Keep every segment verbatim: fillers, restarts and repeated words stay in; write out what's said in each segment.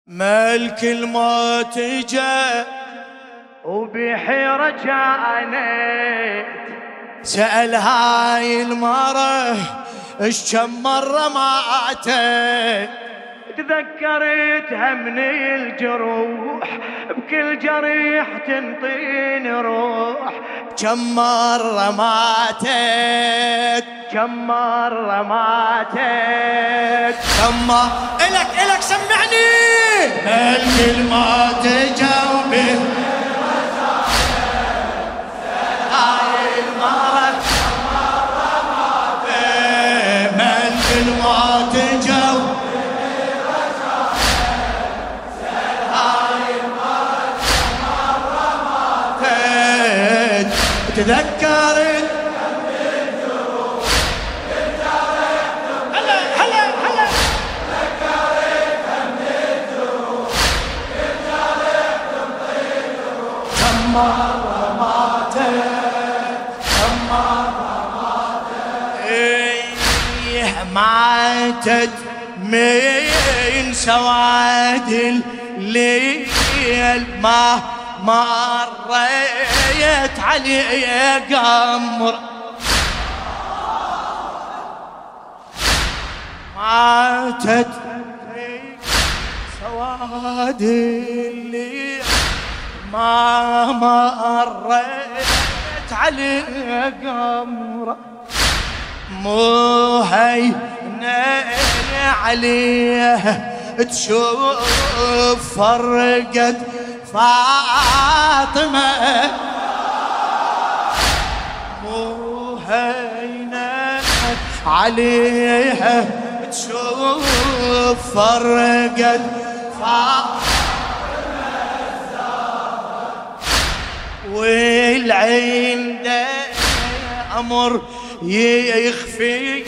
ملك الموت جاء وبحيرة كانت سأل هاي المرة اش كم مرة ماتت. تذكرتها من الجروح بكل جريح تنطيني روح. كم مرة ماتت كم مرة ماتت كم مرة إلك إلك سمعني. ملك الموت جاوبه هاي المرة كم مرة ماتت. ملك الموت جاوبه تذكرت هلا هلا هلا كم مرة ماتت كم مرة ماتت إيه ماتت من سواد الليل ما مريت علي قمر. ماتت في سواد الليل ما مريت علي قمر. مو هينة عليه تشوف فرقت فاطمة. مو هينة عليها تشوف فرقت فاطمة والعين ده أمر يخفي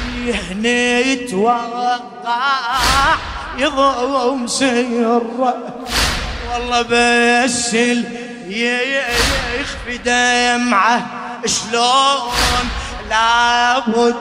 نتوقع يضم سره. والله بس يخفي دمعه شلون لابد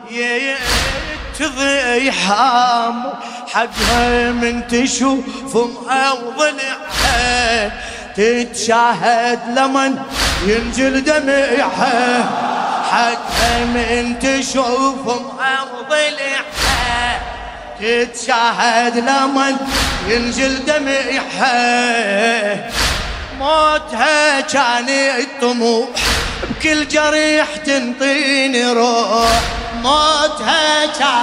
يتضيح حقها من تشوف ضلعها تتشاهد لمن ينزل دمعها. حقها من تشوف ضلعها تتشاهد لمن ينزل دمعها. موتها كان الطموح بكل جريح تنطيني روح. موتها كان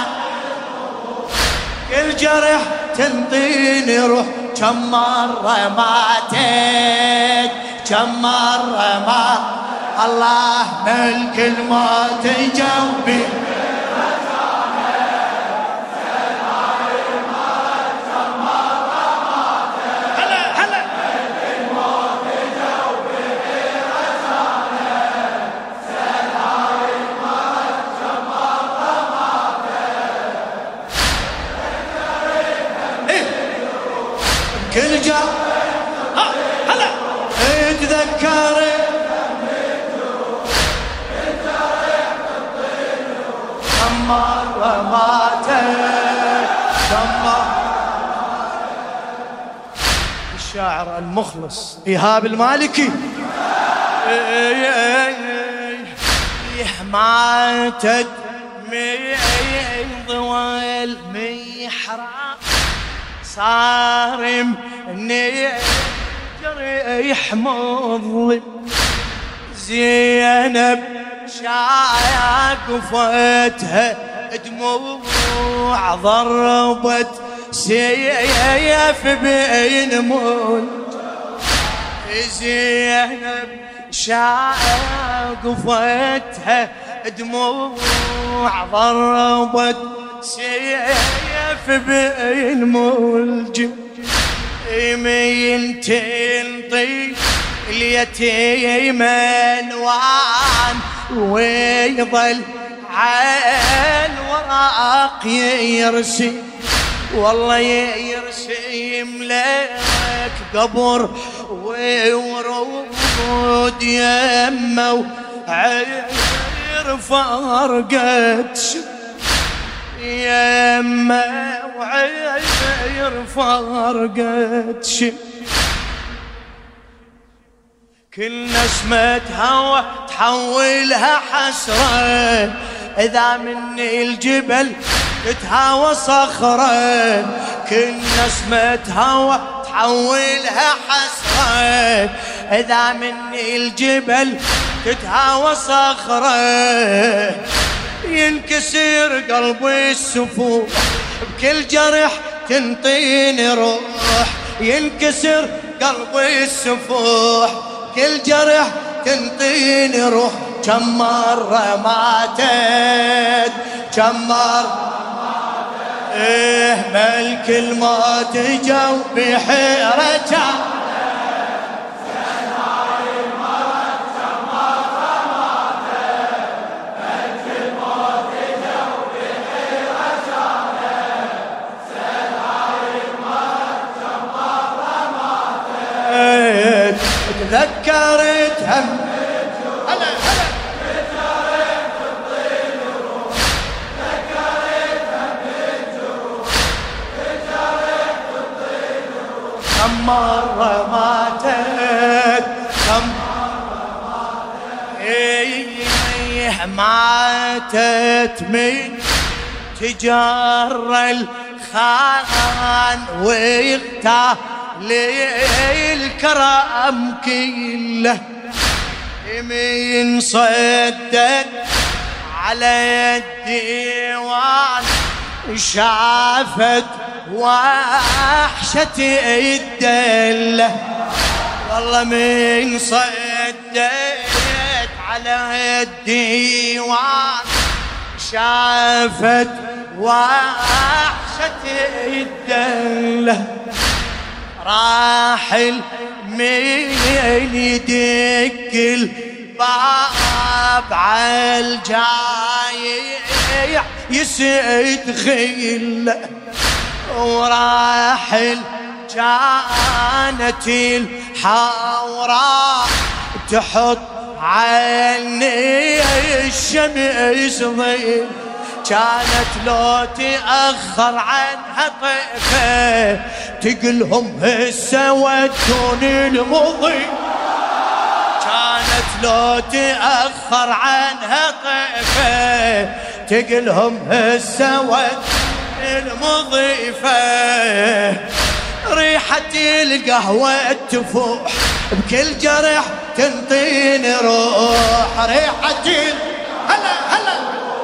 كل جرح تنطيني روح. كم مرة ماتت كم مرة مات الله ملك الموت جنبي. كل جا هلا اتذكر كم مرة ماتت كم مرة. الشاعر المخلص إيهاب المالكي ماتت من ضوى المحراب صارم جريح مظلم. زينب شاقفتها دموع ضربت سيف بين مول. زينب شاقفتها دموع ضربت سيف بين ملجم. يمين تنطي اليتيم الوان ويظل عين وراق يرسم. والله يرسم لك قبر وورود يمه وعير فرقت يما وعير فرقت شم كل نسمة هوى تحولها حسرة إذا مني الجبل تتهاوى صخرة كل نسمة هوى تحولها حسرة إذا مني الجبل تتهاوى صخرة ينكسر قلبي السفوح بكل جرح تنطيني روح ينكسر قلبي السفوح كل جرح تنطيني روح كم مرة ماتت كم مرة ايه ملك الموت جو بحيرته تذكرت هم هلا هلا تذكرت الطين الروح تذكرت هم الجروح تذكرت الطين الروح كم مرة ماتت كم مرة ماتت ايه ماتت من تجار الخان ويغتال للكرم كله من صدق على الديوان شافت وحشة الدلة والله من صدقت على الديوان شافت وحشة الدلة راحل من يدق الباب عالجايع يسعد خيله وراحل كانت الحوراء تحط عني الشمس ظل كانت لو تأخر عنها طيفة تقلهم هسه ودوني المضي كانت لو تأخر عنها طيفة تقلهم هسه ودوني المضيفة ريحة القهوة تفوح بكل جرح تنطيني روح ريحة هلا هلا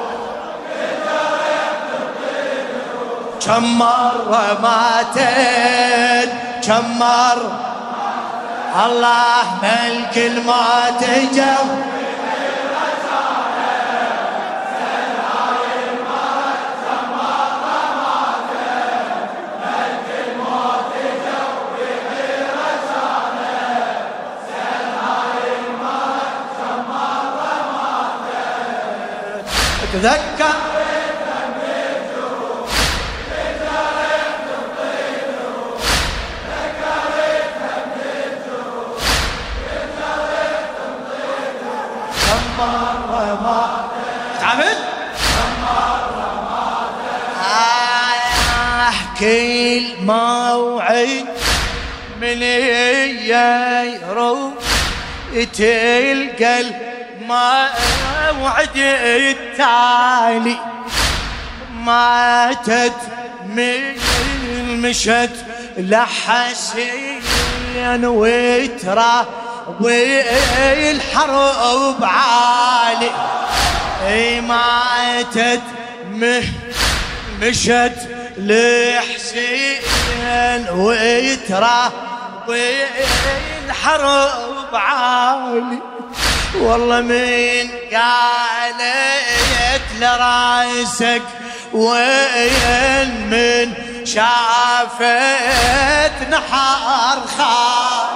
كم مرة ماتت كم مرة الله ملك الموت جو تذكر تعبت كل موعد من يروح تلقى الموعد التالي ماتت من مشت لحسين وترى والحرب عالي ماتت مشت لحسين وترى والحرب عالي والله من قالت لراسك وين من شافت نحار خال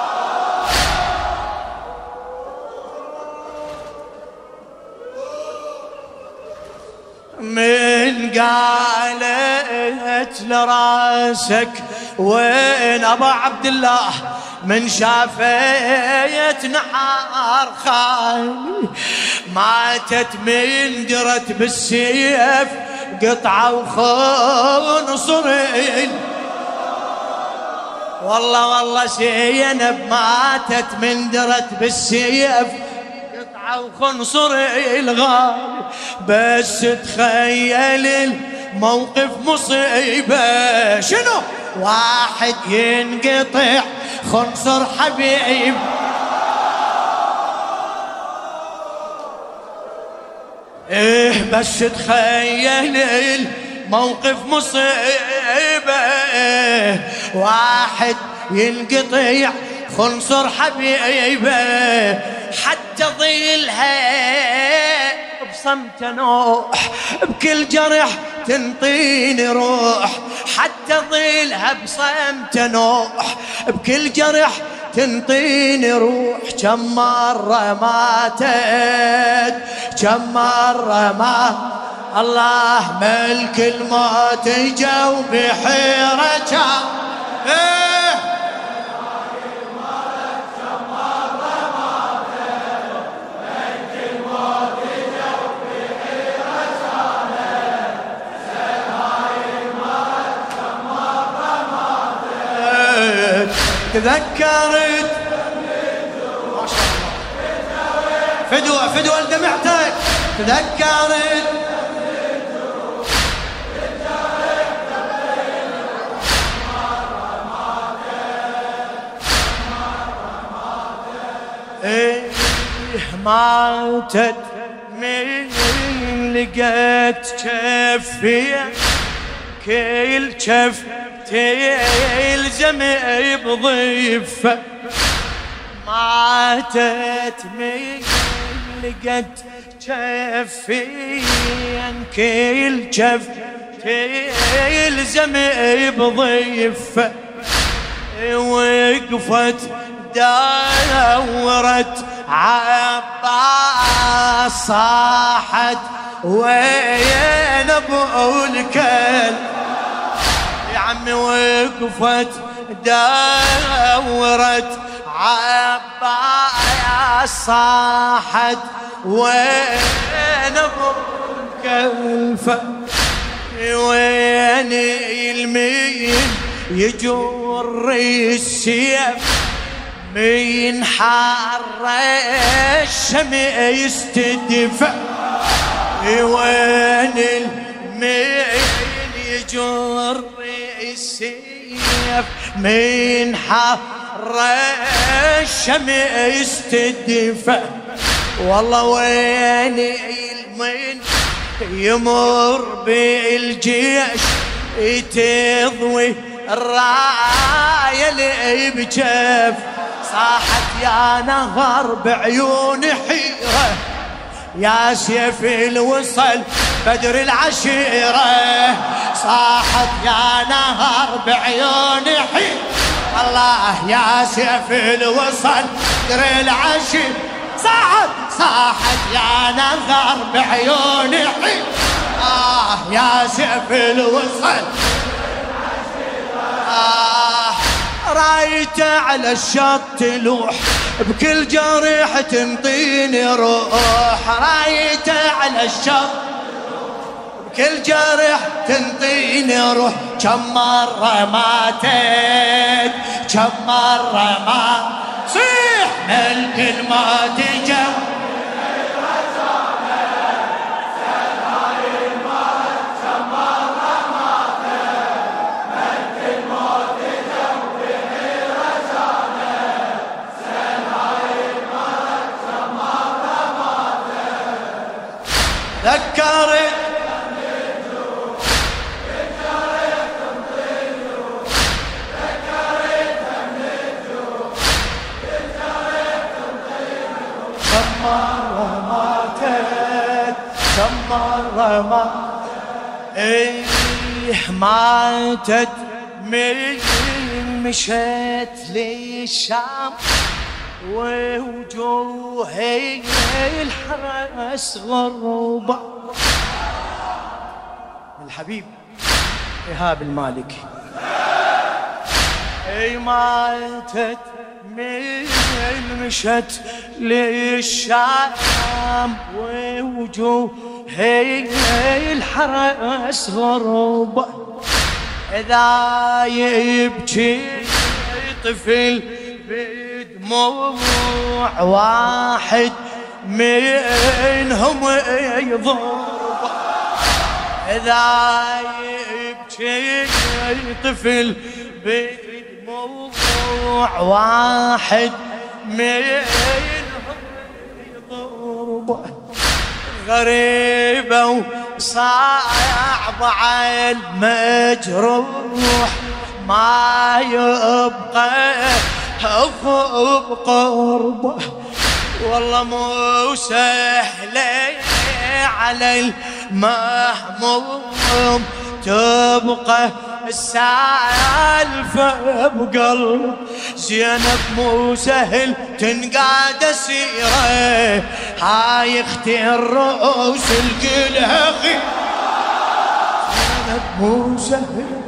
من قالت لراسك وين ابا عبد الله من شافيت نحار خالي ماتت من درت بالسيف قطعة وخنصر. والله والله زينب ماتت من درت بالسيف قطعة وخنصر الغالي. بس تخيل الموقف مصيبة، شنو؟ واحد ينقطع خنصر حبيب، ايه بس تخيل الموقف مصيبة. واحد ينقطع خنصر حبيبه، حتى ظلها بصمت نوح، بكل جرح تنطيني روح. حتى ظلها بصمت نوح، بكل جرح تنطيني روح. كم مرة ماتت كم مرة مات، الله ملك الموت جو بحيرة. ايه تذكرت ما شاء الله فدوة فدوة لدمعتك. تذكرت ايه ماتت من لقيت كفية، كل كف تلزم بضيفة. ماتت من لقيت كفيا، كل كف تلزم بضيفة. وقفت دورت عباس صاحت وين ابو الكل. يا عمي وقفت دورت عباس صاحت وين ابو الكلفة. وين المين يجر السيف، من حر الشمس تدفع. وين المين يجر السيف، من حر الشمس تدفع. والله وين المين يمر بالجيش تضوي الراية اللي بجف. صاحت يا نهر بعيون حيرة، يا سيف الوصل بدر العشيرة. صاحت يا نهر بعيون حيرة، الله يا سيف الوصل بدر العشيرة. صاحت صاحت يا نهر بعيون حيرة، آه يا سيف الوصل. آه رايته على الشط تلوح، بكل جريح تنطيني روح. رايته على الشط بكل جريح تنطيني روح. كم مرة ماتت كم مرة ما صيح ملك الموت جو. ذكرت كم مرة ماتت كم مرة ماتت. ايه ماتت من مشيت للشام، ووجوهي الحرس غربة. الحبيب إيهاب المالكي. اي ماتت من مشت للشام ووجوه هي الحرس غربة إذا يبكي طفل بدموع واحد منهم يضرب إذا يبكي طفل بدموع واحد منهم يضرب غريبة وصعب على المجروح ما يبقى بقربه والله مو سهلة على المهموم تبقى السالفة بقلب زينب مو سهل تنقاد سيرة هاي اختي الرؤوس الكلها خي زينب مو سهل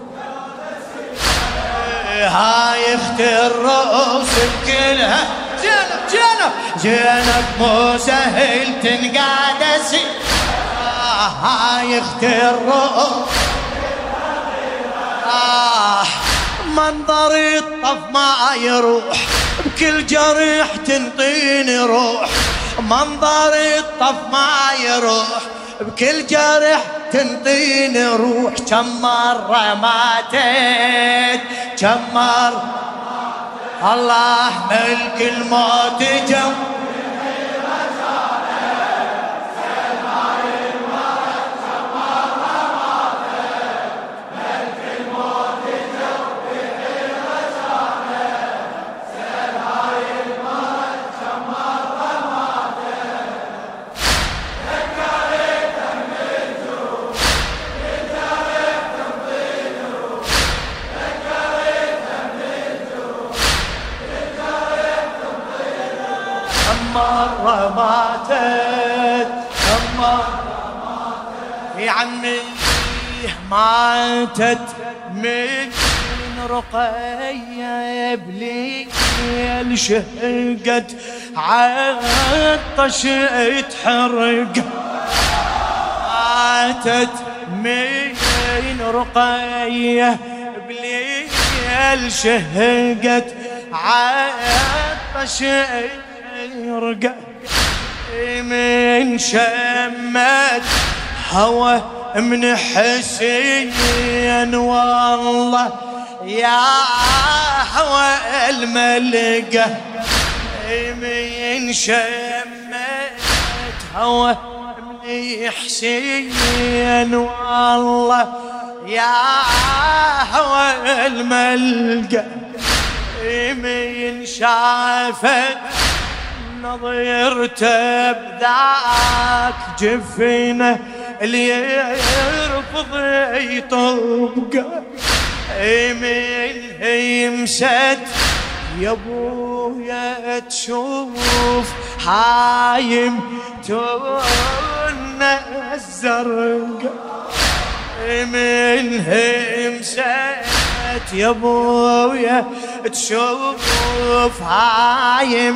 هاي اختي الرؤوس الكلها زينب زينب زينب مو سهل تنقاد سيرة هاي اختي الرؤوس آه منظر الطف ما يروح بكل جريح تنطيني روح منظر الطف ما يروح بكل جرح تنطيني روح كم مرة ماتت كم مرة الله ملك الموت جو مرة ماتت كم مرة ماتت يا عمي ماتت من رقية بليل شهقت عطش تحرق ماتت من رقية بليل شهقت عطش يرقى من شمت هوى من حسين والله يا هوى الملقى من شمت هوى من حسين والله يا هوى الملقى من شافت نظرته بذاك جفنه اللي يرفض يطبقه من يمسد يا ابويا تشوف هايم تون الزرقاء من يمسد يا ابويا تشوف هايم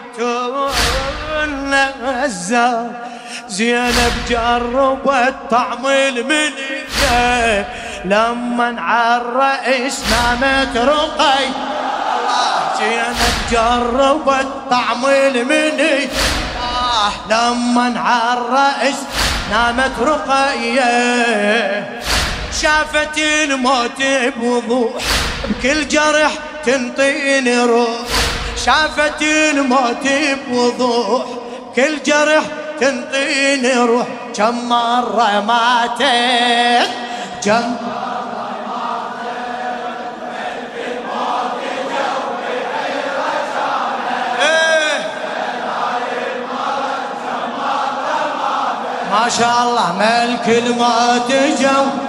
النزار زينب جربت طعم الملكة لما عالرئيس نامت رقي الله زينب جربت طعم الملكة آه لما عالرئيس نامت رقية شافت الموت بوضوح بكل جرح تنطيني روح شافت الموت بوضوح كل جرح تنطيني روح كم مرة ماتت كم مرة ماتت ملك الموت جوي حيرتانه ايه ما شاء الله ملك الموت جو